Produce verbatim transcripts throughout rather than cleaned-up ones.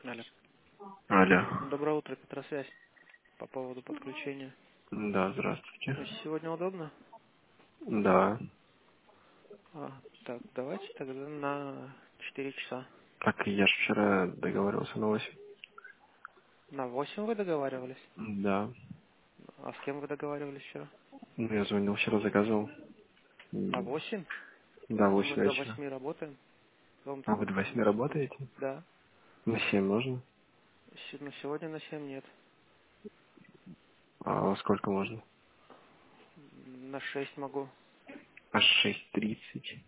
Алло. Алло. Доброе утро, Петросвязь. По поводу подключения. Да, здравствуйте. Ну, Сегодня удобно? Да. А, так, давайте тогда на четыре часа. Так, я ж вчера договаривался на восемь. На восемь вы договаривались? Да. А с кем вы договаривались вчера? Ну, я звонил, вчера заказывал. На М, восемь? Да, Мы восемь до вечера. восьми работаем. Вам А вы до восьми работаете? Да. На семь можно? Се- Но сегодня на семь нет. А во сколько можно? На шесть могу. А шесть тридцать.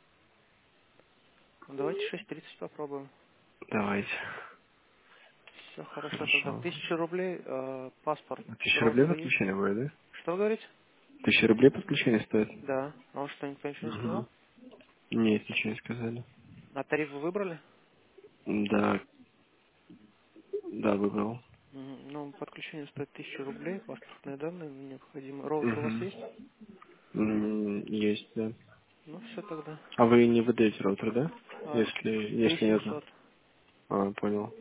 Ну, давайте шесть тридцать попробуем. Давайте. Все хорошо тогда. Хорошо. Тысяча рублей, э, паспорт, Тысяча рублей роутеры есть? подключение будет, да? Что говорите? Тысяча рублей подключение стоит? Да. А он что, никто ничего не сказал? Угу. Нет, ничего не сказали. А тариф вы выбрали? Да, да, выбрал. Мгм. Ну, подключение стоит тысячу рублей, паспортные данные необходимы. Роутер у вас Угу. есть? Есть, да. Ну, все тогда. А вы не выдаете роутер, да? А, Если, три если нет. семьсот. А, понял.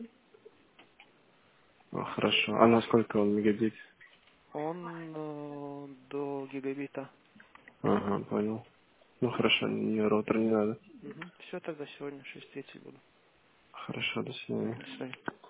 А, хорошо. А на сколько он мегабит? Он э, до гигабита. Ага, понял. Ну хорошо, мне роутер не надо. Все тогда сегодня шесть тридцать буду. Хорошо, до свидания. До свидания.